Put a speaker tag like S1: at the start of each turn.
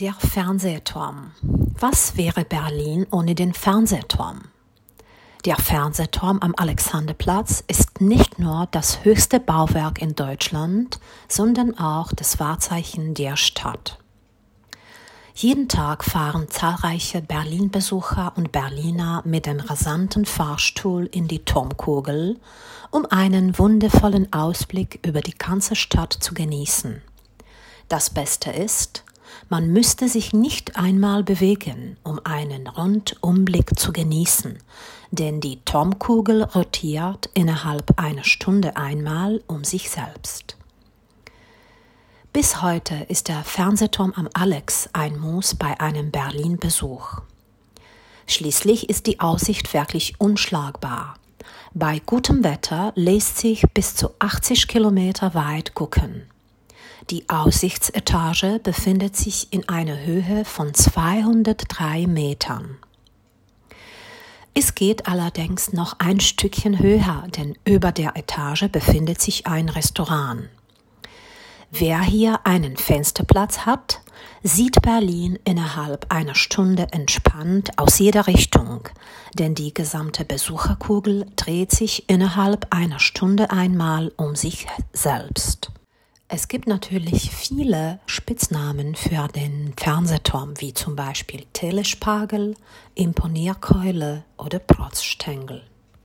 S1: Der Fernsehturm. Was wäre Berlin ohne den Fernsehturm? Der Fernsehturm am Alexanderplatz ist nicht nur das höchste Bauwerk in Deutschland, sondern auch das Wahrzeichen der Stadt. Jeden Tag fahren zahlreiche Berlin-Besucher und Berliner mit dem rasanten Fahrstuhl in die Turmkugel, um einen wundervollen Ausblick über die ganze Stadt zu genießen. Das Beste ist, man müsste sich nicht einmal bewegen, um einen Rundumblick zu genießen, denn die Turmkugel rotiert innerhalb einer Stunde einmal um sich selbst. Bis heute ist der Fernsehturm am Alex ein Muss bei einem Berlin-Besuch. Schließlich ist die Aussicht wirklich unschlagbar. Bei gutem Wetter lässt sich bis zu 80 Kilometer weit gucken. Die Aussichtsetage befindet sich in einer Höhe von 203 Metern. Es geht allerdings noch ein Stückchen höher, denn über der Etage befindet sich ein Restaurant. Wer hier einen Fensterplatz hat, sieht Berlin innerhalb einer Stunde entspannt aus jeder Richtung, denn die gesamte Besucherkugel dreht sich innerhalb einer Stunde einmal um sich selbst. Es gibt natürlich viele Spitznamen für den Fernsehturm, wie zum Beispiel Telespargel, Imponierkeule oder Protzstängel.